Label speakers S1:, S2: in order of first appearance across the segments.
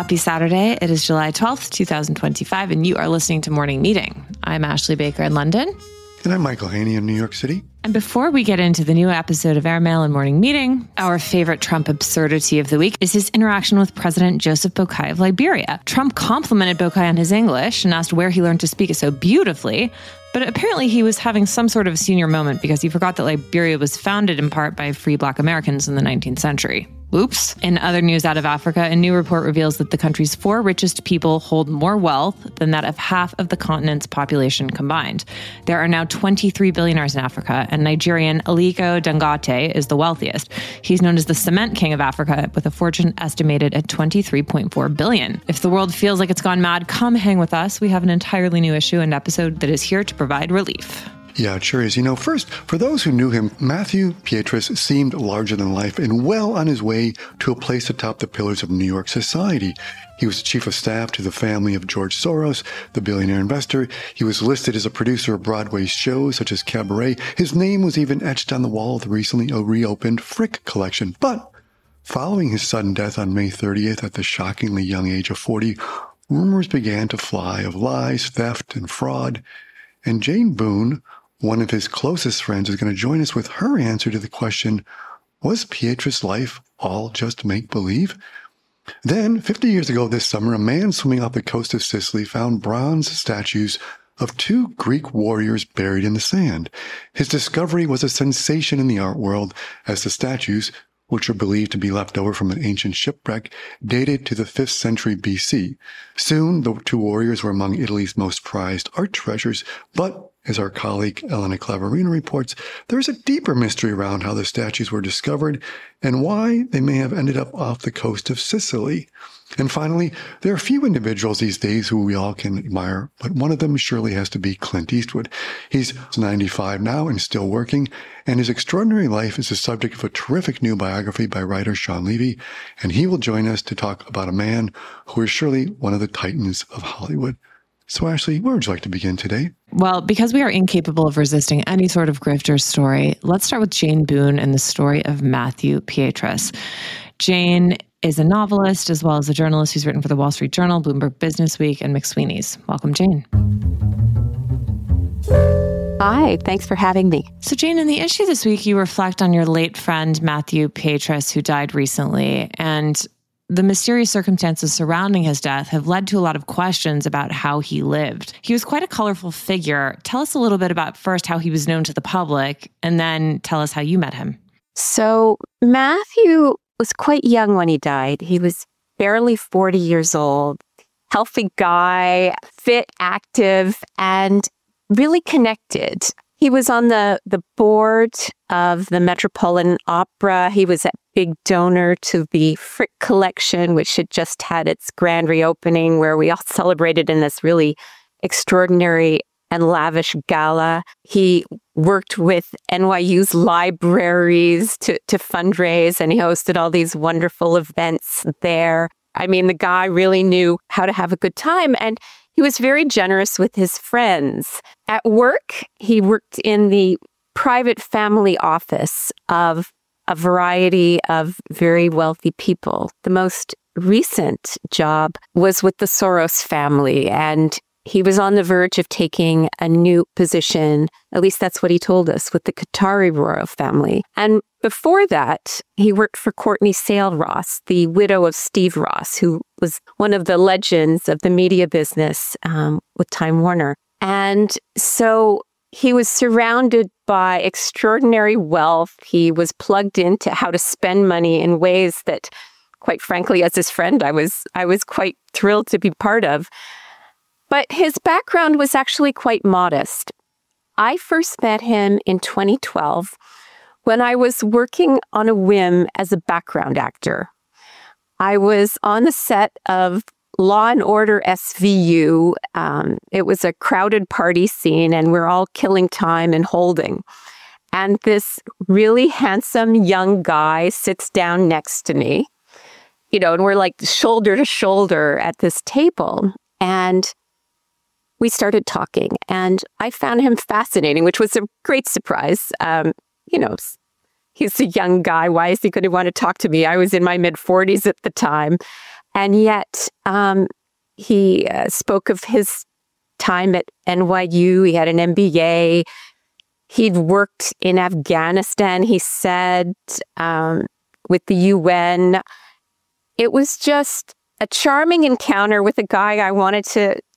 S1: Happy Saturday. It is July 12th, 2025, and you are listening to Morning Meeting. I'm Ashley Baker in London.
S2: And I'm Michael Haney in New York City.
S1: And before we get into the new episode of Airmail and Morning Meeting, our favorite Trump absurdity of the week is his interaction with President Joseph Boakai of Liberia. Trump complimented Boakai on his English and asked where he learned to speak it so beautifully. But apparently he was having some sort of a senior moment because he forgot that Liberia was founded in part by free Black Americans in the 19th century. Oops. In other news out of Africa, a new report reveals that the country's 4 richest people hold more wealth than that of half of the continent's population combined. There are now 23 billionaires in Africa, and Nigerian Aliko Dangote is the wealthiest. He's known as the cement king of Africa, with a fortune estimated at $23.4 billion. If the world feels like it's gone mad, come hang with us. We have an entirely new issue and episode that is here to provide relief.
S2: Yeah, it sure is. First, for those who knew him, Matthew Pietrus seemed larger than life and well on his way to a place atop the pillars of New York society. He was chief of staff to the family of George Soros, the billionaire investor. He was listed as a producer of Broadway shows such as Cabaret. His name was even etched on the wall of the recently reopened Frick collection. But following his sudden death on May 30th at the shockingly young age of 40, rumors began to fly of lies, theft, and fraud. And Jane Boone, one of his closest friends, is going to join us with her answer to the question, was Pietrus' life all just make-believe? Then, 50 years ago this summer, a man swimming off the coast of Sicily found bronze statues of 2 Greek warriors buried in the sand. His discovery was a sensation in the art world, as the statues, which are believed to be left over from an ancient shipwreck, dated to the 5th century BC. Soon, the 2 warriors were among Italy's most prized art treasures, but as our colleague Elena Clavarino reports, there's a deeper mystery around how the statues were discovered and why they may have ended up off the coast of Sicily. And finally, there are few individuals these days who we all can admire, but one of them surely has to be Clint Eastwood. He's 95 now and still working, and his extraordinary life is the subject of a terrific new biography by writer Sean Levy, and he will join us to talk about a man who is surely one of the titans of Hollywood. So Ashley, where would you like to begin today?
S1: Well, because we are incapable of resisting any sort of grifter story, let's start with Jane Boone and the story of Matthew Pietrus. Jane is a novelist as well as a journalist who's written for the Wall Street Journal, Bloomberg Businessweek, and McSweeney's. Welcome, Jane.
S3: Hi, thanks for having me.
S1: So Jane, in the issue this week, you reflect on your late friend, Matthew Pietrus, who died recently, and the mysterious circumstances surrounding his death have led to a lot of questions about how he lived. He was quite a colorful figure. Tell us a little bit about first how he was known to the public, and then tell us how you met him.
S3: So Matthew was quite young when he died. He was barely 40 years old, healthy guy, fit, active, and really connected. He was on the board of the Metropolitan Opera. He was a big donor to the Frick collection, which had just had its grand reopening, where we all celebrated in this really extraordinary and lavish gala. He worked with NYU's libraries to fundraise, and he hosted all these wonderful events there. I mean, the guy really knew how to have a good time, and he was very generous with his friends. At work, he worked in the private family office of a variety of very wealthy people. The most recent job was with the Soros family, and he was on the verge of taking a new position, at least that's what he told us, with the Qatari royal family. And before that, he worked for Courtney Sale Ross, the widow of Steve Ross, who was one of the legends of the media business with Time Warner. And so he was surrounded by extraordinary wealth. He was plugged into how to spend money in ways that, quite frankly, as his friend, I was quite thrilled to be part of. But his background was actually quite modest. I first met him in 2012 when I was working on a whim as a background actor. I was on the set of Law and Order SVU. It was a crowded party scene, and we're all killing time and holding. And this really handsome young guy sits down next to me, and we're like shoulder to shoulder at this table. And we started talking, and I found him fascinating, which was a great surprise. He's a young guy. Why is he going to want to talk to me? I was in my mid-40s at the time. And yet he spoke of his time at NYU. He had an MBA. He'd worked in Afghanistan, he said, with the UN. It was just a charming encounter with a guy I wanted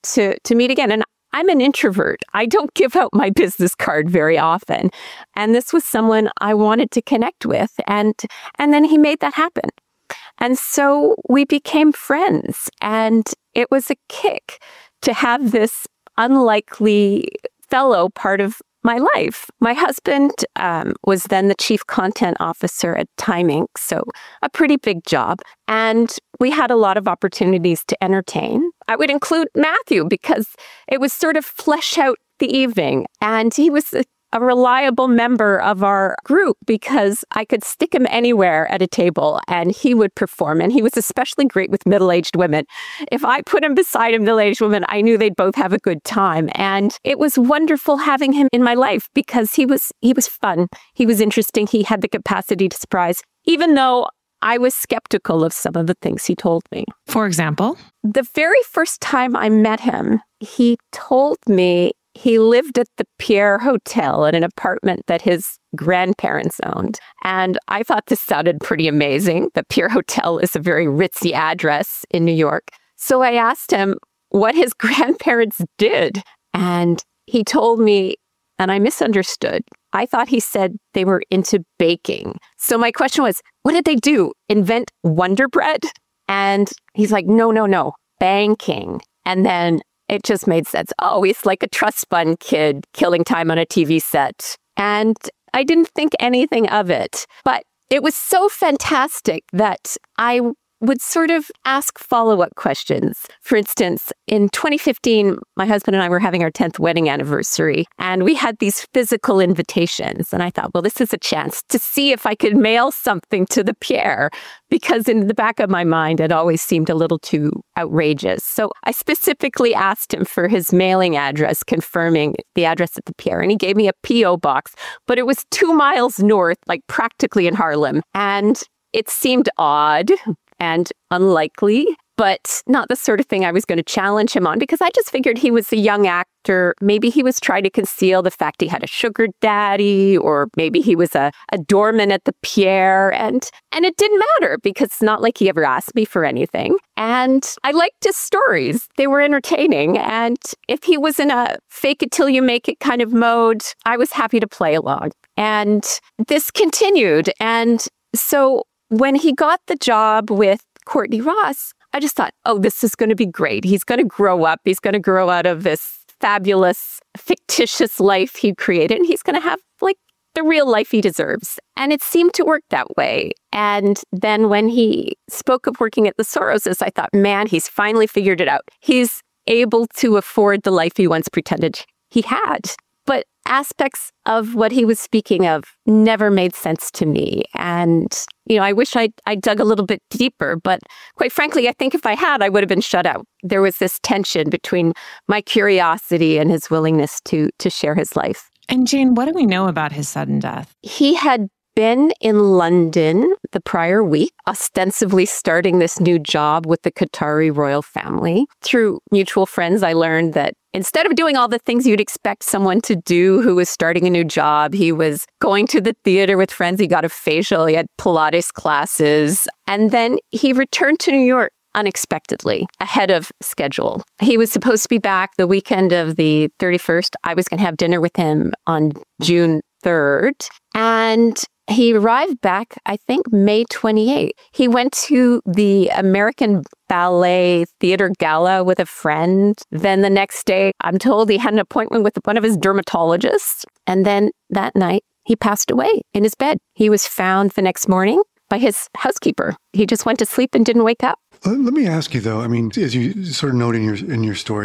S3: to meet again. And I'm an introvert. I don't give out my business card very often. And this was someone I wanted to connect with. And then he made that happen. And so we became friends. And it was a kick to have this unlikely fellow part of my life. My husband was then the chief content officer at Time Inc., so a pretty big job. And we had a lot of opportunities to entertain. I would include Matthew because it was sort of flesh out the evening. And he was a reliable member of our group because I could stick him anywhere at a table and he would perform. And he was especially great with middle-aged women. If I put him beside a middle-aged woman, I knew they'd both have a good time. And it was wonderful having him in my life because he was fun. He was interesting. He had the capacity to surprise, even though I was skeptical of some of the things he told me.
S1: For example?
S3: The very first time I met him, he told me he lived at the Pierre Hotel in an apartment that his grandparents owned. And I thought this sounded pretty amazing. The Pierre Hotel is a very ritzy address in New York. So I asked him what his grandparents did. And he told me, and I misunderstood. I thought he said they were into baking. So my question was, what did they do? Invent Wonder Bread? And he's like, no, banking. And then it just made sense. Oh, he's like a trust fund kid killing time on a TV set. And I didn't think anything of it. But it was so fantastic that I would sort of ask follow-up questions. For instance, in 2015, my husband and I were having our 10th wedding anniversary, and we had these physical invitations. And I thought, well, this is a chance to see if I could mail something to the Pierre, because in the back of my mind, it always seemed a little too outrageous. So I specifically asked him for his mailing address, confirming the address at the Pierre, and he gave me a P.O. box, but it was 2 miles north, like practically in Harlem. And it seemed odd and unlikely, but not the sort of thing I was going to challenge him on because I just figured he was a young actor. Maybe he was trying to conceal the fact he had a sugar daddy, or maybe he was a doorman at the Pierre. And it didn't matter because it's not like he ever asked me for anything. And I liked his stories. They were entertaining. And if he was in a fake it till you make it kind of mode, I was happy to play along. And this continued. And so when he got the job with Courtney Ross, I just thought, oh, this is going to be great. He's going to grow up. He's going to grow out of this fabulous, fictitious life he created. And he's going to have like the real life he deserves. And it seemed to work that way. And then when he spoke of working at the Soroses, I thought, man, he's finally figured it out. He's able to afford the life he once pretended he had. But aspects of what he was speaking of never made sense to me. And, I wish I dug a little bit deeper. But quite frankly, I think if I had, I would have been shut out. There was this tension between my curiosity and his willingness to share his life.
S1: And Jane, what do we know about his sudden death?
S3: He had been in London the prior week, ostensibly starting this new job with the Qatari royal family. Through mutual friends, I learned that instead of doing all the things you'd expect someone to do who was starting a new job, he was going to the theater with friends. He got a facial. He had Pilates classes. And then he returned to New York unexpectedly, ahead of schedule. He was supposed to be back the weekend of the 31st. I was going to have dinner with him on June 3rd. And he arrived back, I think, May 28th. He went to the American Ballet Theater Gala with a friend. Then the next day, I'm told he had an appointment with one of his dermatologists. And then that night, he passed away in his bed. He was found the next morning by his housekeeper. He just went to sleep and didn't wake up.
S2: Let me ask you, though, as you sort of note in your story,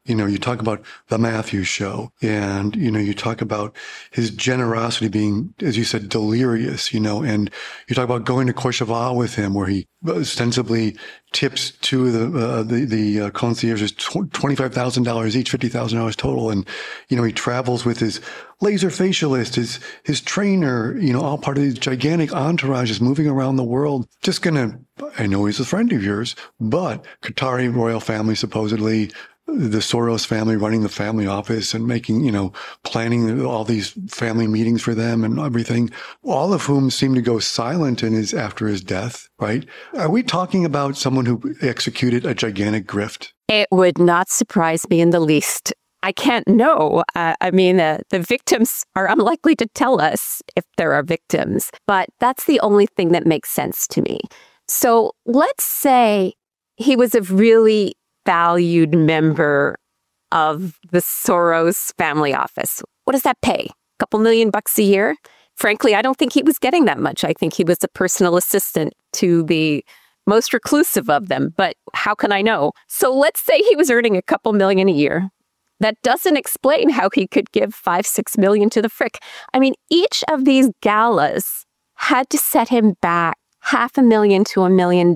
S2: You talk about The Matthews Show and, you talk about his generosity being, as you said, delirious, and you talk about going to Courchevel with him where he ostensibly tips two of the concierges $25,000 each, $50,000 total. And, he travels with his laser facialist, his trainer, all part of these gigantic entourages moving around the world. I know he's a friend of yours, but Qatari royal family, supposedly, the Soros family running the family office and making, planning all these family meetings for them and everything, all of whom seem to go silent after his death, right? Are we talking about someone who executed a gigantic grift?
S3: It would not surprise me in the least. I can't know. The victims are unlikely to tell us if there are victims, but that's the only thing that makes sense to me. So let's say he was a really valued member of the Soros family office. What does that pay? A couple $1,000,000 a year? Frankly, I don't think he was getting that much. I think he was a personal assistant to the most reclusive of them, but how can I know? So let's say he was earning a couple $1,000,000 a year. That doesn't explain how he could give $5-6 million to the Frick. Each of these galas had to set him back $500,000 to $1 million.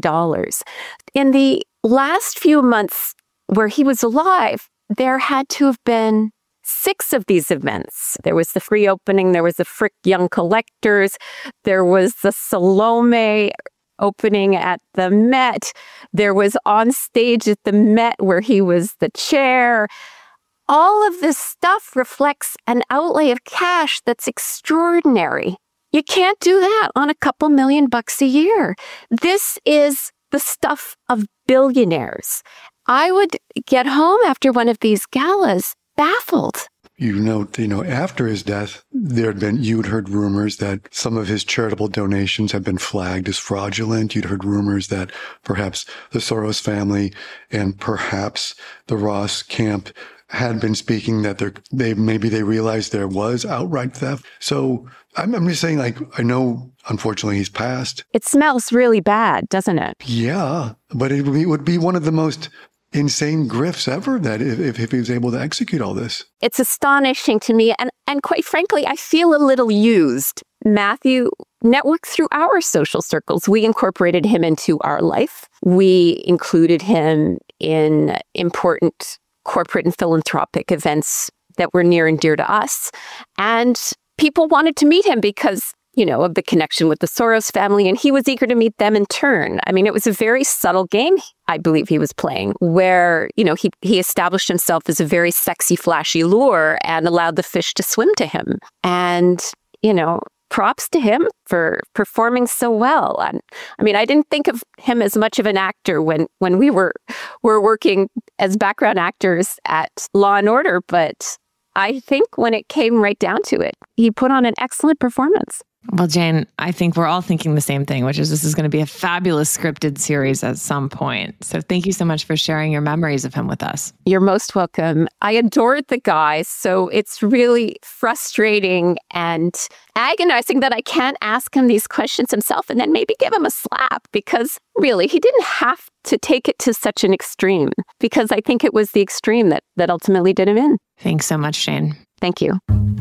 S3: In the last few months where he was alive, there had to have been 6 of these events. There was the free opening, there was the Frick Young Collectors, there was the Salome opening at the Met, there was on stage at the Met where he was the chair. All of this stuff reflects an outlay of cash that's extraordinary. You can't do that on a couple $1,000,000 a year. This is the stuff of billionaires. I would get home after one of these galas baffled.
S2: You note, after his death, you'd heard rumors that some of his charitable donations had been flagged as fraudulent. You'd heard rumors that perhaps the Soros family and perhaps the Ross camp had been speaking that they realized there was outright theft. So I'm just saying, I know, unfortunately, he's passed.
S3: It smells really bad, doesn't it?
S2: Yeah, but it would be one of the most insane grifts ever that if he was able to execute all this. It's
S3: astonishing to me. And quite frankly, I feel a little used. Matthew networked through our social circles. We incorporated him into our life. We included him in important corporate and philanthropic events that were near and dear to us. And people wanted to meet him because, of the connection with the Soros family, and he was eager to meet them in turn. It was a very subtle game, I believe he was playing, where, he established himself as a very sexy, flashy lure and allowed the fish to swim to him. And, props to him for performing so well. And I didn't think of him as much of an actor when we were working as background actors at Law and Order, but I think when it came right down to it, he put on an excellent performance.
S1: Well, Jane, I think we're all thinking the same thing, which is this is going to be a fabulous scripted series at some point. So thank you so much for sharing your memories of him with us.
S3: You're most welcome. I adored the guy, so it's really frustrating and agonizing that I can't ask him these questions himself and then maybe give him a slap, because really, he didn't have to take it to such an extreme, because I think it was the extreme that ultimately did him in.
S1: Thanks so much, Jane.
S3: Thank you.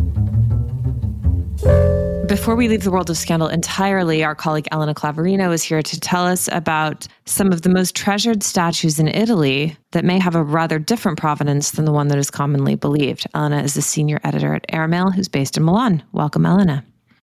S1: Before we leave the world of scandal entirely, our colleague Elena Clavarino is here to tell us about some of the most treasured statues in Italy that may have a rather different provenance than the one that is commonly believed. Elena is the senior editor at Airmail, who's based in Milan. Welcome, Elena.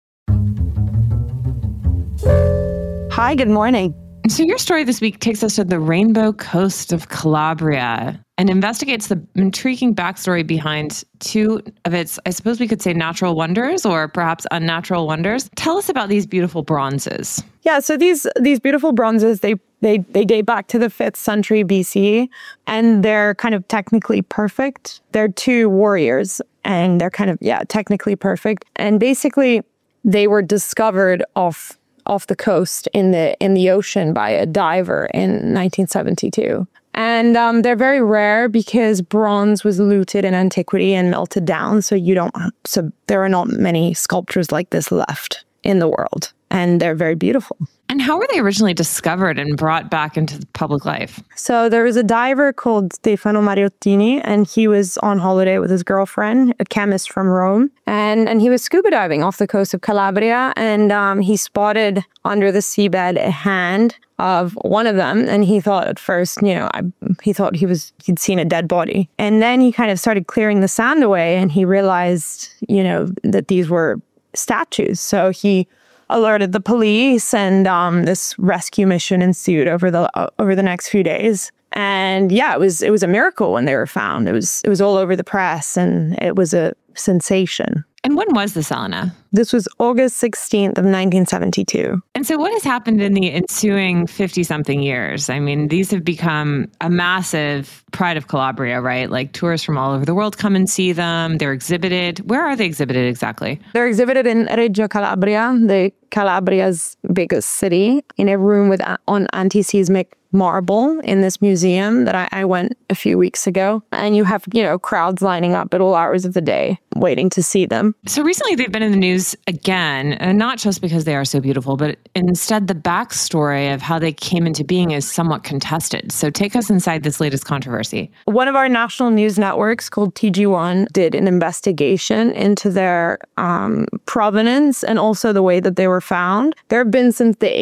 S4: Hi, good morning.
S1: So your story this week takes us to the Rainbow Coast of Calabria and investigates the intriguing backstory behind 2 of its, I suppose we could say, natural wonders or perhaps unnatural wonders. Tell us about these beautiful bronzes.
S4: Yeah, so these beautiful bronzes, they date back to the 5th century BC, and they're kind of technically perfect. They're 2 warriors, and they're kind of, technically perfect. And basically, they were discovered off the coast in the ocean by a diver in 1972. And they're very rare because bronze was looted in antiquity and melted down. So there are not many sculptures like this left in the world. and they're very beautiful.
S1: And how were they originally discovered and brought back into the public life?
S4: So there was a diver called Stefano Mariottini, and he was on holiday with his girlfriend, a chemist from Rome. And he was scuba diving off the coast of Calabria, and he spotted under the seabed a hand of one of them. And he thought at first, he thought he'd seen a dead body. And then he kind of started clearing the sand away, and he realized, that these were statues. So he alerted the police, and this rescue mission ensued over the next few days. And yeah, it was a miracle when they were found. It was all over the press, and it was a sensation.
S1: And when was this, Elena?
S4: This was August 16th of 1972.
S1: And so what has happened in the ensuing 50-something years? I mean, these have become a massive pride of Calabria, right? Like tourists from all over the world come and see them. They're exhibited. Where are they exhibited exactly?
S4: They're exhibited in Reggio Calabria, the Calabria's biggest city, in a room on anti-seismic marble in this museum that I went a few weeks ago. And you have, crowds lining up at all hours of the day waiting to see them.
S1: So recently they've been in the news again, and not just because they are so beautiful, but instead the backstory of how they came into being is somewhat contested. So take us inside this latest controversy.
S4: One of our national news networks called TG1 did an investigation into their provenance and also the way that they were found. There have been since the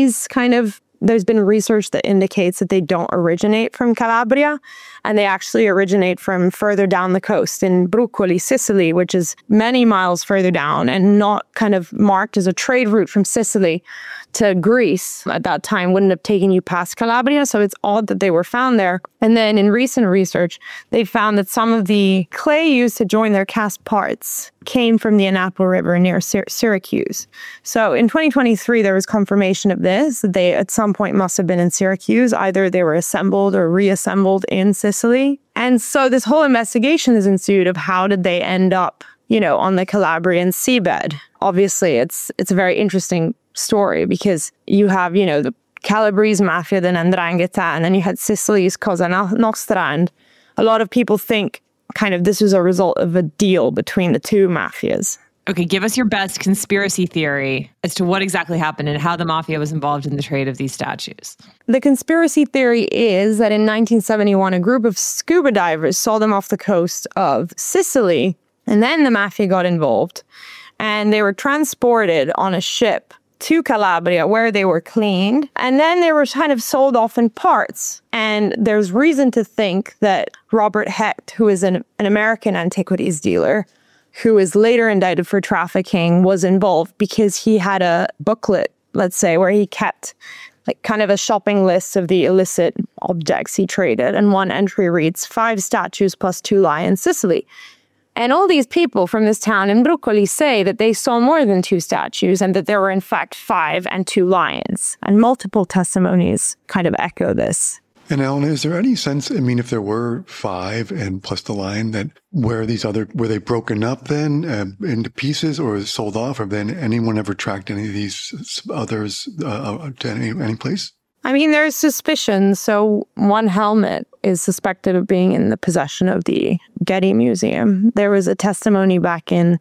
S4: 80s there's been research that indicates that they don't originate from Calabria, and they actually originate from further down the coast in Brucoli, Sicily, which is many miles further down and not kind of marked as a trade route from Sicily to Greece at that time. Wouldn't have taken you past Calabria, so it's odd that they were found there. And then in recent research, they found that some of the clay used to join their cast parts came from the Anapo River near Syracuse. So in 2023, there was confirmation of this, that they at some point must have been in Syracuse. Either they were assembled or reassembled in Sicily. And so this whole investigation has ensued of how did they end up, on the Calabrian seabed. Obviously, it's a very interesting story because you have, the Calabrese mafia, the 'Ndrangheta, and then you had Sicily's Cosa Nostra. And a lot of people think kind of this was a result of a deal between the two mafias.
S1: Okay, give us your best conspiracy theory as to what exactly happened and how the mafia was involved in the trade of these statues.
S4: The conspiracy theory is that in 1971, a group of scuba divers saw them off the coast of Sicily, and then the mafia got involved, and they were transported on a ship to Calabria where they were cleaned, and then they were kind of sold off in parts. And there's reason to think that Robert Hecht, who is an American antiquities dealer, who was later indicted for trafficking, was involved because he had a booklet, let's say, where he kept like kind of a shopping list of the illicit objects he traded. And one entry reads, 5 statues plus 2 lions, Sicily. And all these people from this town in Brucoli say that they saw more than 2 statues and that there were in fact 5 and 2 lions. And multiple testimonies kind of echo this.
S2: And Elena, is there any sense, if there were 5 and plus the lion, that were they broken up then into pieces or sold off? Or then anyone ever tracked any of these others to any place?
S4: There's suspicion. So one helmet is suspected of being in the possession of the Getty Museum. There was a testimony back in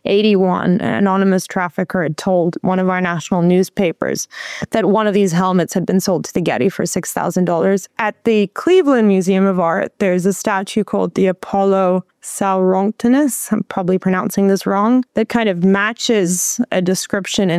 S4: 1981. An anonymous trafficker had told one of our national newspapers that one of these helmets had been sold to the Getty for $6,000. At the Cleveland Museum of Art, there's a statue called the Apollo Saurochthonus, I'm probably pronouncing this wrong, that kind of matches a description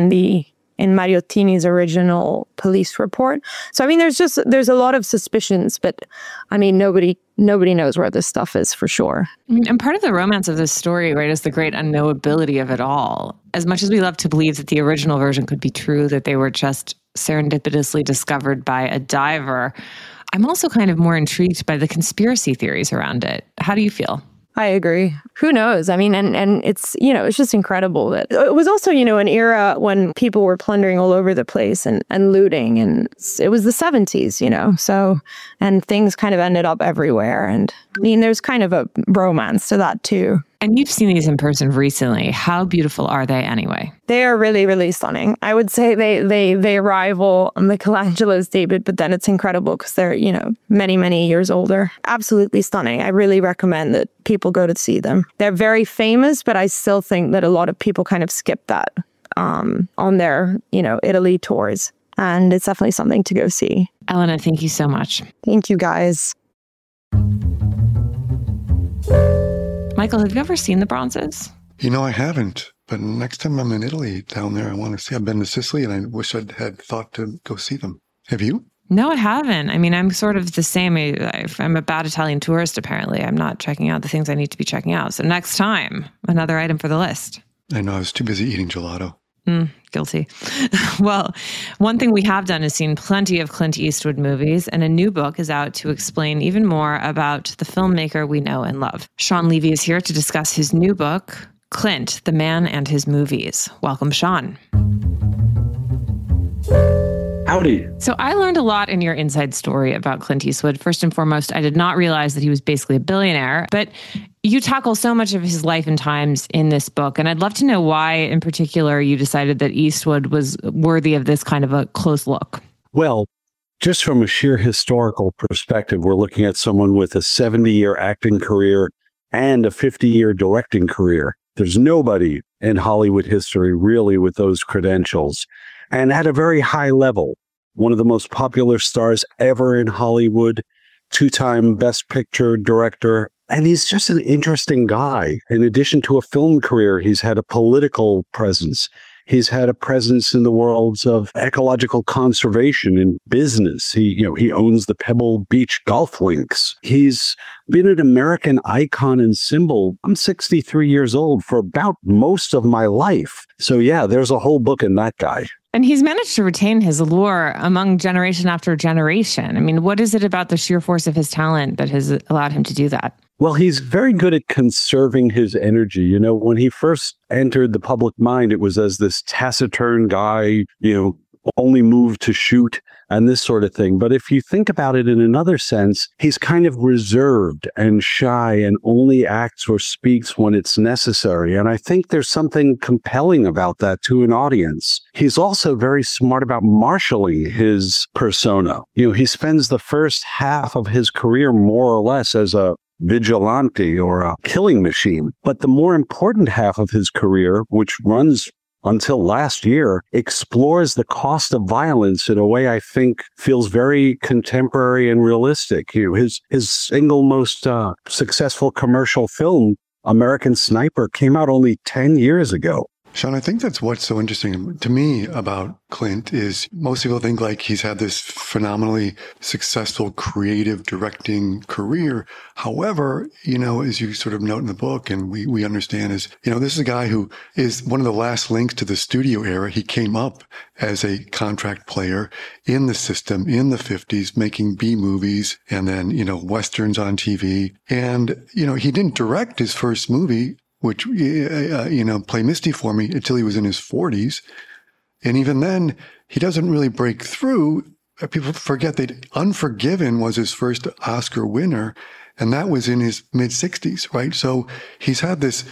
S4: in Mariottini's original police report. So, there's a lot of suspicions, but nobody knows where this stuff is for sure.
S1: And part of the romance of this story, right, is the great unknowability of it all. As much as we love to believe that the original version could be true, that they were just serendipitously discovered by a diver, I'm also kind of more intrigued by the conspiracy theories around it. How do you feel?
S4: I agree. Who knows? And it's, it's just incredible that it was also, an era when people were plundering all over the place and looting, and it was the 70s, so, and things kind of ended up everywhere. And there's kind of a romance to that too.
S1: And you've seen these in person recently. How beautiful are they anyway?
S4: They are really, really stunning. I would say they rival Michelangelo's David, but then it's incredible because they're, many, many years older. Absolutely stunning. I really recommend that people go to see them. They're very famous, but I still think that a lot of people kind of skip that on their, Italy tours. And it's definitely something to go see.
S1: Elena, thank you so much.
S4: Thank you, guys.
S1: Michael, have you ever seen the bronzes?
S2: I haven't. But next time I'm in Italy down there, I want to see. I've been to Sicily and I wish I'd had thought to go see them. Have you?
S1: No, I haven't. I mean, I'm sort of the same. I'm a bad Italian tourist, apparently. I'm not checking out the things I need to be checking out. So next time, another item for the list.
S2: I know. I was too busy eating gelato.
S1: Guilty. Well, one thing we have done is seen plenty of Clint Eastwood movies, and a new book is out to explain even more about the filmmaker we know and love. Sean Levy is here to discuss his new book, Clint, the Man and His Movies. Welcome, Sean.
S5: Howdy.
S1: So I learned a lot in your inside story about Clint Eastwood. First and foremost, I did not realize that he was basically a billionaire, but you tackle so much of his life and times in this book. And I'd love to know why, in particular, you decided that Eastwood was worthy of this kind of a close look.
S5: Well, just from a sheer historical perspective, we're looking at someone with a 70-year acting career and a 50-year directing career. There's nobody in Hollywood history really with those credentials. And at a very high level, one of the most popular stars ever in Hollywood, two-time Best Picture director. And he's just an interesting guy. In addition to a film career, he's had a political presence. He's had a presence in the worlds of ecological conservation and business. He owns the Pebble Beach golf links. He's been an American icon and symbol. I'm 63 years old for about most of my life. So yeah, there's a whole book in that guy.
S1: And he's managed to retain his allure among generation after generation. I mean, what is it about the sheer force of his talent that has allowed him to do that?
S5: Well, he's very good at conserving his energy. When he first entered the public mind, it was as this taciturn guy, only moved to shoot and this sort of thing. But if you think about it in another sense, he's kind of reserved and shy and only acts or speaks when it's necessary. And I think there's something compelling about that to an audience. He's also very smart about marshaling his persona. He spends the first half of his career more or less as a vigilante or a killing machine. But the more important half of his career, which runs until last year, explores the cost of violence in a way I think feels very contemporary and realistic. His single most successful commercial film, American Sniper, came out only 10 years ago.
S2: Sean, I think that's what's so interesting to me about Clint is most people think like he's had this phenomenally successful creative directing career. However, as you sort of note in the book and we understand is, this is a guy who is one of the last links to the studio era. He came up as a contract player in the system in the 50s, making B movies and then, Westerns on TV. And, he didn't direct his first movie, which, Play Misty for Me, until he was in his 40s. And even then, he doesn't really break through. People forget that Unforgiven was his first Oscar winner, and that was in his mid-60s, right? So he's had this,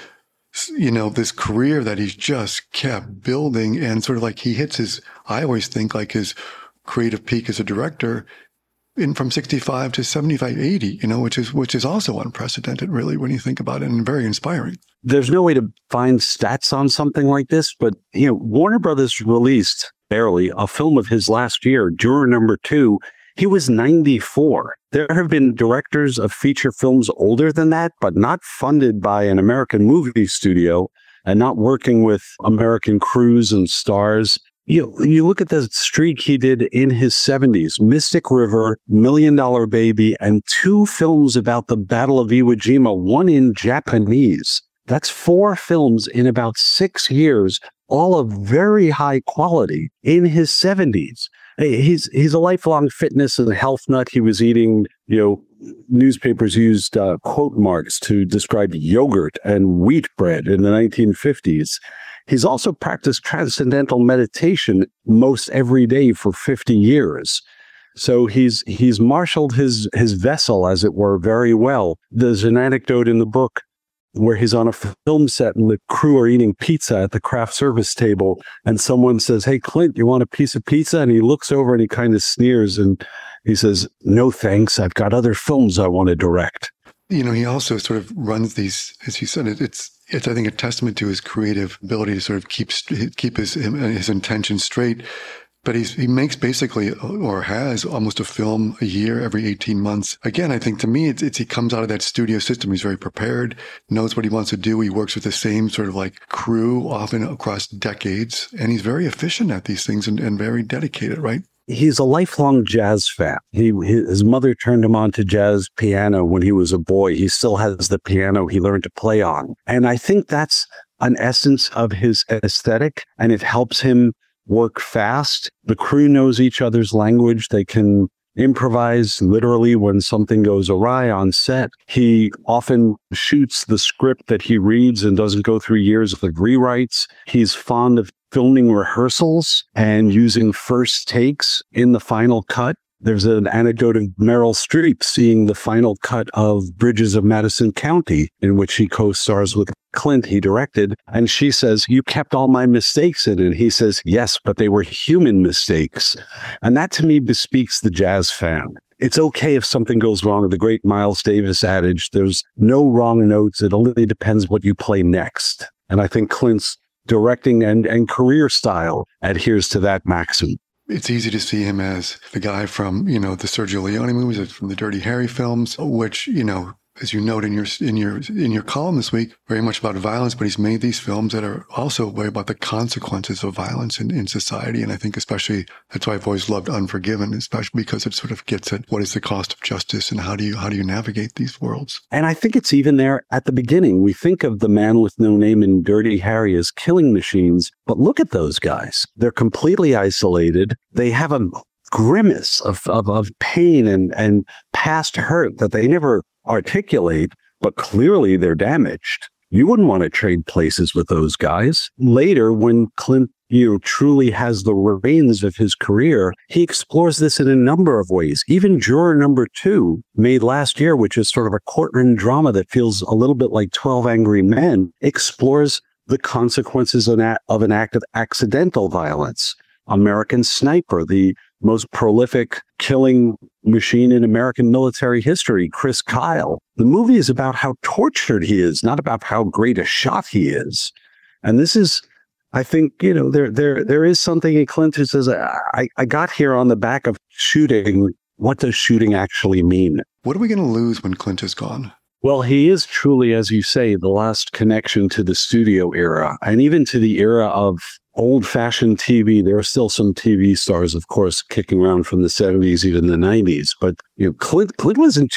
S2: this career that he's just kept building, and sort of like he hits his, I always think like his creative peak as a director from 65 to 75, 80, which is also unprecedented, really, when you think about it, and very inspiring.
S5: There's no way to find stats on something like this, but, Warner Brothers released, barely, a film of his last year, Juror Number 2. He was 94. There have been directors of feature films older than that, but not funded by an American movie studio and not working with American crews and stars. You look at the streak he did in his 70s, Mystic River, $1 Million Baby, and 2 films about the Battle of Iwo Jima, one in Japanese. That's 4 films in about 6 years, all of very high quality in his 70s. He's a lifelong fitness and health nut. He was eating, newspapers used quote marks to describe yogurt and wheat bread in the 1950s. He's also practiced transcendental meditation most every day for 50 years. So he's marshaled his vessel, as it were, very well. There's an anecdote in the book where he's on a film set and the crew are eating pizza at the craft service table. And someone says, "Hey, Clint, you want a piece of pizza?" And he looks over and he kind of sneers and he says, "No, thanks. I've got other films I want to direct."
S2: He also sort of runs these, as you said, it's it's, I think, a testament to his creative ability to sort of keep his intentions straight. But he makes basically, or has, almost a film a year every 18 months. Again, I think to me, it's he comes out of that studio system. He's very prepared, knows what he wants to do. He works with the same sort of like crew, often across decades. And he's very efficient at these things and very dedicated, right?
S5: He's a lifelong jazz fan. His mother turned him on to jazz piano when he was a boy. He still has the piano he learned to play on. And I think that's an essence of his aesthetic, and it helps him work fast. The crew knows each other's language. They can improvise literally when something goes awry on set. He often shoots the script that he reads and doesn't go through years of rewrites. He's fond of filming rehearsals and using first takes in the final cut. There's an anecdote of Meryl Streep seeing the final cut of Bridges of Madison County, in which he co-stars with Clint, he directed. And she says, "You kept all my mistakes in it." He says, "Yes, but they were human mistakes." And that to me bespeaks the jazz fan. It's okay if something goes wrong. The great Miles Davis adage, there's no wrong notes. It only depends what you play next. And I think Clint's directing and career style adheres to that maxim.
S2: It's easy to see him as the guy from, the Sergio Leone movies, from the Dirty Harry films, which, as you note in your column this week, very much about violence, but he's made these films that are also very about the consequences of violence in society. And I think especially that's why I've always loved Unforgiven, especially because it sort of gets at what is the cost of justice and how do you navigate these worlds.
S5: And I think it's even there at the beginning. We think of the man with no name in Dirty Harry as killing machines, but look at those guys. They're completely isolated. They have a grimace of pain and past hurt that they never articulate, but clearly they're damaged. You wouldn't want to trade places with those guys. Later, when Clint truly has the reins of his career, he explores this in a number of ways. Even Juror Number 2, made last year, which is sort of a courtroom drama that feels a little bit like 12 Angry Men, explores the consequences of an act of accidental violence. American Sniper, the most prolific killing machine in American military history, Chris Kyle. The movie is about how tortured he is, not about how great a shot he is. And this is, I think, there is something in Clint who says, I got here on the back of shooting. What does shooting actually mean?
S2: What are we going to lose when Clint is gone?
S5: Well, he is truly, as you say, the last connection to the studio era, and even to the era of old-fashioned TV. There are still some TV stars, of course, kicking around from the 70s, even the 90s. But Clint was in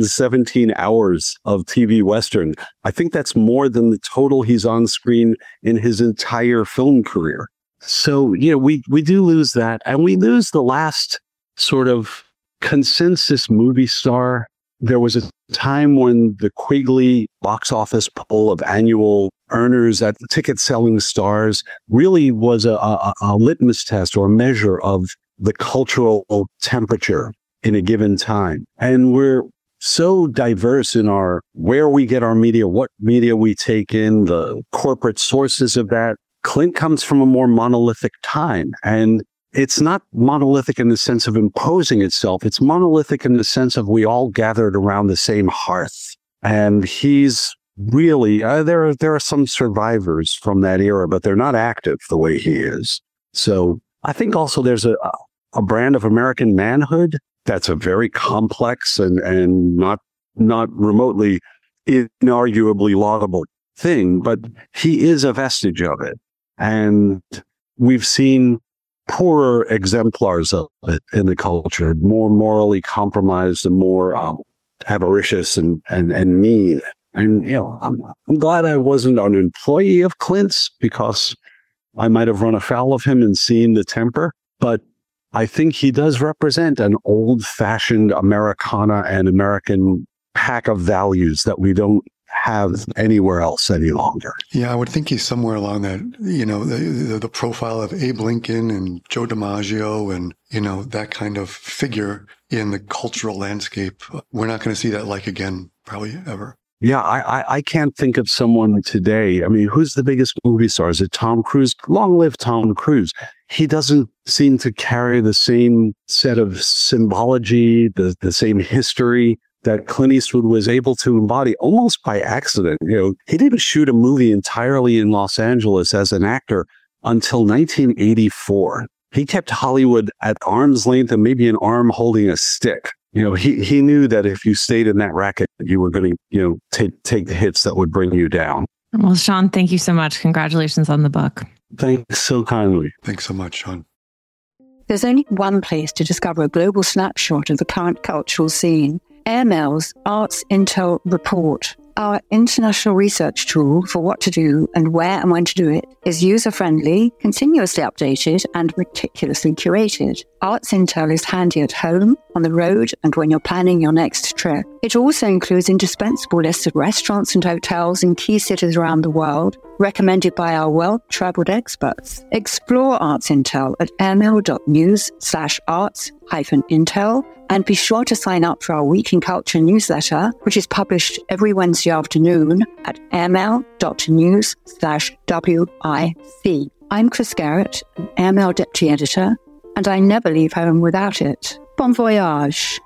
S5: 217 hours of TV Western. I think that's more than the total he's on screen in his entire film career. So, we do lose that, and we lose the last sort of consensus movie star. There was a time when the Quigley box office poll of annual earners at the ticket-selling stars really was a litmus test or a measure of the cultural temperature in a given time. And we're so diverse in where we get our media, what media we take in, the corporate sources of that. Clint comes from a more monolithic time, and it's not monolithic in the sense of imposing itself. It's monolithic in the sense of we all gathered around the same hearth. And he's really, there are some survivors from that era, but they're not active the way he is. So I think also there's a brand of American manhood that's a very complex and not remotely inarguably laudable thing, but he is a vestige of it. And we've seen poorer exemplars of it in the culture, more morally compromised and more avaricious and mean. And, I'm glad I wasn't an employee of Clint's, because I might have run afoul of him and seen the temper. But I think he does represent an old-fashioned Americana and American pack of values that we don't have anywhere else any longer.
S2: Yeah, I would think he's somewhere along that, the profile of Abe Lincoln and Joe DiMaggio and, that kind of figure in the cultural landscape. We're not going to see that like again, probably ever.
S5: Yeah, I can't think of someone today. I mean, who's the biggest movie star? Is it Tom Cruise? Long live Tom Cruise. He doesn't seem to carry the same set of symbology, the same history that Clint Eastwood was able to embody almost by accident. He didn't shoot a movie entirely in Los Angeles as an actor until 1984. He kept Hollywood at arm's length and maybe an arm holding a stick. He knew that if you stayed in that racket, you were going to, take the hits that would bring you down.
S1: Well, Sean, thank you so much. Congratulations on the book.
S5: Thanks so kindly.
S2: Thanks so much, Sean.
S6: There's only one place to discover a global snapshot of the current cultural scene. Airmail's Arts Intel Report. Our international research tool for what to do and where and when to do it is user-friendly, continuously updated, and meticulously curated. Arts Intel is handy at home, on the road, and when you're planning your next trip. It also includes indispensable lists of restaurants and hotels in key cities around the world, recommended by our well-traveled experts. Explore Arts Intel at airmail.news/arts-intel, and be sure to sign up for our Week in Culture newsletter, which is published every Wednesday afternoon at airmail.news/WIC. I'm Chris Garrett, Airmail Deputy Editor, and I never leave home without it. Bon voyage.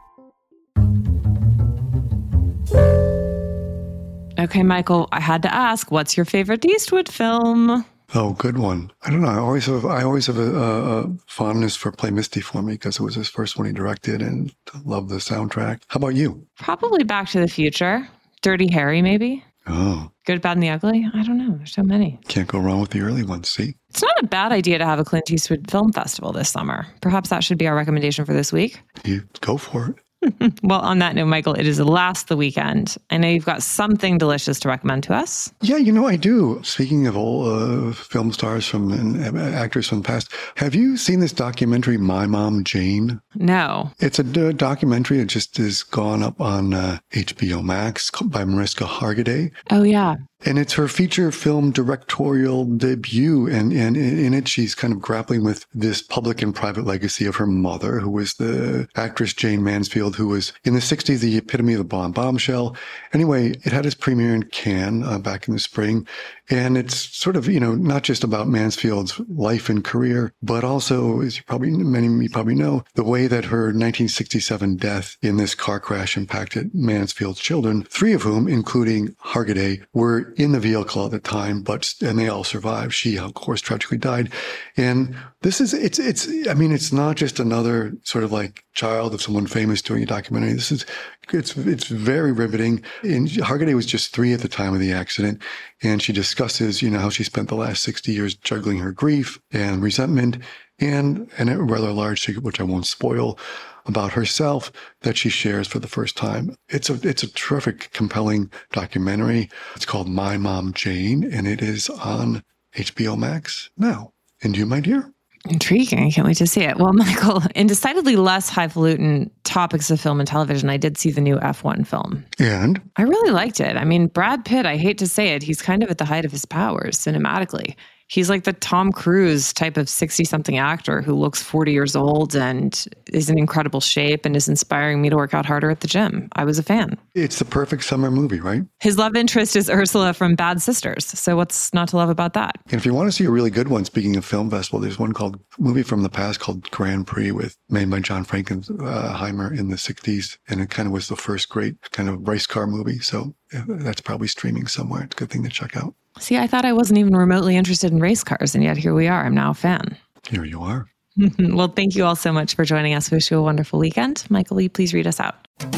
S1: Okay, Michael, I had to ask, what's your favorite Eastwood film?
S2: Oh, good one. I don't know. I always have a fondness for Play Misty for me because it was his first one he directed, and I love the soundtrack. How about you?
S1: Probably Back to the Future. Dirty Harry, maybe.
S2: Oh.
S1: Good, Bad, and the Ugly? I don't know. There's so many.
S2: Can't go wrong with the early ones, see?
S1: It's not a bad idea to have a Clint Eastwood Film Festival this summer. Perhaps that should be our recommendation for this week.
S2: You go for it.
S1: Well, on that note, Michael, it is the weekend. I know you've got something delicious to recommend to us.
S2: Yeah, I do. Speaking of old film stars and actors from the past, have you seen this documentary, My Mom, Jane?
S1: No.
S2: It's a documentary. It just is gone up on HBO Max by Mariska Hargitay.
S1: Oh, yeah.
S2: And it's her feature film directorial debut. And in it, she's kind of grappling with this public and private legacy of her mother, who was the actress Jane Mansfield, who was in the 60s, the epitome of the blonde bombshell. Anyway, it had its premiere in Cannes back in the spring. And it's sort of, not just about Mansfield's life and career, but also, as many of you probably know, the way that her 1967 death in this car crash impacted Mansfield's children, 3 of whom, including Hargitay, were in the vehicle at the time, and they all survived. She, of course, tragically died. And this is, it's not just another sort of like child of someone famous doing a documentary. It's very riveting. And Hargitay was just 3 at the time of the accident. And she discusses, how she spent the last 60 years juggling her grief and resentment and a rather large secret, which I won't spoil, about herself that she shares for the first time. It's a terrific, compelling documentary. It's called My Mom, Jane, and it is on HBO Max now. And you, my dear?
S1: Intriguing. I can't wait to see it. Well, Michael, in decidedly less highfalutin topics of film and television, I did see the new F1 film.
S2: And?
S1: I really liked it. I mean, Brad Pitt, I hate to say it, he's kind of at the height of his powers cinematically. He's like the Tom Cruise type of 60-something actor who looks 40 years old and is in incredible shape and is inspiring me to work out harder at the gym. I was a fan.
S2: It's the perfect summer movie, right?
S1: His love interest is Ursula from Bad Sisters. So what's not to love about that?
S2: And if you want to see a really good one, speaking of film festival, there's one movie from the past called Grand Prix made by John Frankenheimer in the 60s. And it kind of was the first great kind of race car movie. So that's probably streaming somewhere. It's a good thing to check out.
S1: See, I thought I wasn't even remotely interested in race cars, and yet here we are. I'm now a fan.
S2: Here you are.
S1: Well, thank you all so much for joining us. Wish you a wonderful weekend. Michael, will you please read us out?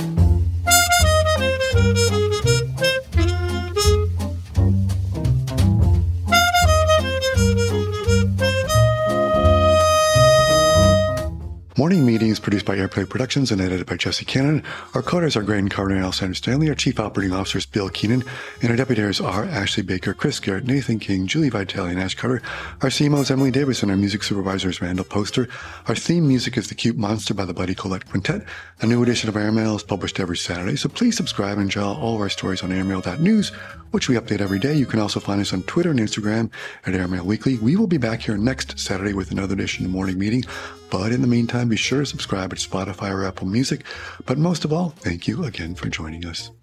S2: Morning Meeting is produced by Airplay Productions and edited by Jesse Cannon. Our coders are Graydon Carter and Alexander Stanley. Our chief operating officer is Bill Keenan. And our deputy editors are Ashley Baker, Chris Garrett, Nathan King, Julie Vitale, and Ash Carter. Our CMO is Emily Davis, and our music supervisor is Randall Poster. Our theme music is The Cute Monster by the Buddy Collette Quintet. A new edition of Airmail is published every Saturday, so please subscribe and enjoy all of our stories on airmail.news, which we update every day. You can also find us on Twitter and Instagram at Airmail Weekly. We will be back here next Saturday with another edition of Morning Meeting. But in the meantime, be sure to subscribe at Spotify or Apple Music. But most of all, thank you again for joining us.